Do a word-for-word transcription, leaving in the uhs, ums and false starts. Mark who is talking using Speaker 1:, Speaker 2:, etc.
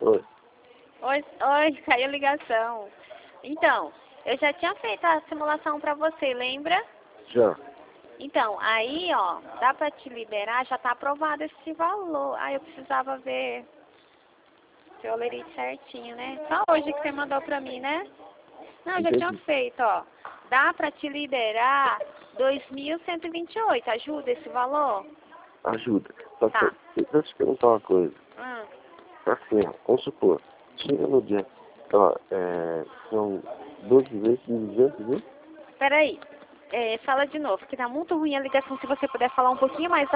Speaker 1: Oi.
Speaker 2: Oi, oi, caiu a ligação. Então, eu já tinha feito a simulação pra você, lembra?
Speaker 1: Já.
Speaker 2: Então, aí, ó, dá pra te liberar, já tá aprovado esse valor. Aí eu precisava ver se eu lerei certinho, né? Só hoje que você mandou pra mim, né? Não, já
Speaker 1: Entendi.
Speaker 2: tinha feito, ó. Dá pra te liberar dois mil cento e vinte e oito, ajuda esse valor?
Speaker 1: Ajuda. Só que,
Speaker 2: Tá.
Speaker 1: deixa eu te perguntar uma coisa.
Speaker 2: Hum.
Speaker 1: Assim, ó, vamos supor, chega no dia, ó, é, são doze vezes de duzentos, né?
Speaker 2: Peraí, é, fala de novo, que tá muito ruim a ligação, se você puder falar um pouquinho mais